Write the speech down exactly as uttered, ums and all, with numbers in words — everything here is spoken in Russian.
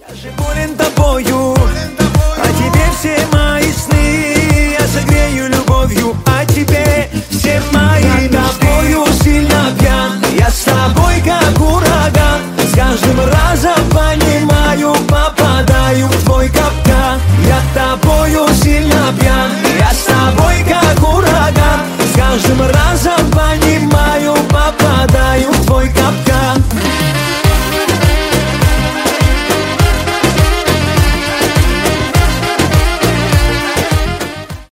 Болен тобою, а тебе все мои сны я согрею любовью, а тебе все мои.